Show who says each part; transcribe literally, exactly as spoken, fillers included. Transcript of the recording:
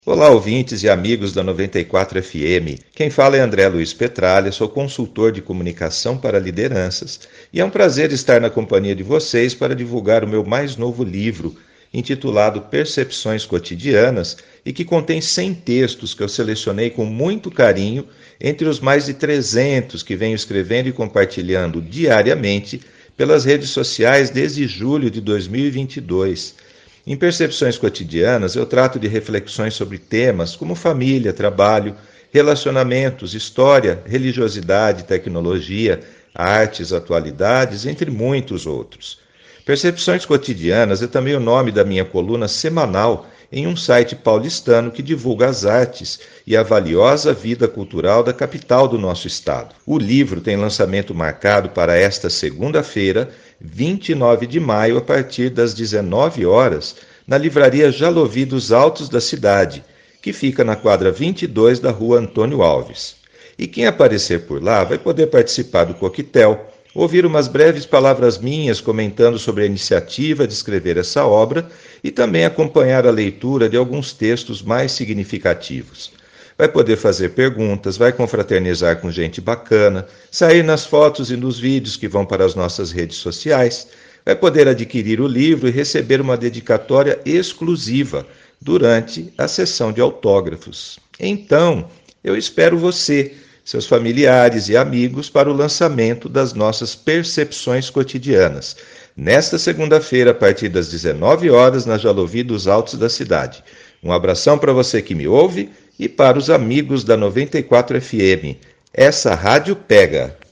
Speaker 1: Olá, ouvintes e amigos da noventa e quatro F M. Quem fala é André Luiz Petralha, sou consultor de comunicação para lideranças e é um prazer estar na companhia de vocês para divulgar o meu mais novo livro, intitulado Percepções Cotidianas, e que contém cem textos que eu selecionei com muito carinho entre os mais de trezentos que venho escrevendo e compartilhando diariamente pelas redes sociais desde julho de dois mil e vinte e dois. Em Percepções Cotidianas, eu trato de reflexões sobre temas como família, trabalho, relacionamentos, história, religiosidade, tecnologia, artes, atualidades, entre muitos outros. Percepções Cotidianas é também o nome da minha coluna semanal em um site paulistano que divulga as artes e a valiosa vida cultural da capital do nosso estado. O livro tem lançamento marcado para esta segunda-feira, vinte e nove de maio, a partir das dezenove horas, na livraria Jalovi dos Altos da cidade, que fica na quadra vinte e dois da rua Antônio Alves. E quem aparecer por lá vai poder participar do coquetel, ouvir umas breves palavras minhas comentando sobre a iniciativa de escrever essa obra e também acompanhar a leitura de alguns textos mais significativos. Vai poder fazer perguntas, vai confraternizar com gente bacana, sair nas fotos e nos vídeos que vão para as nossas redes sociais, vai poder adquirir o livro e receber uma dedicatória exclusiva durante a sessão de autógrafos. Então, eu espero você, seus familiares e amigos, para o lançamento das nossas Percepções Cotidianas, nesta segunda-feira, a partir das dezenove horas, na Jalovi dos Altos da cidade. Um abração para você que me ouve e para os amigos da noventa e quatro F M. Essa rádio pega!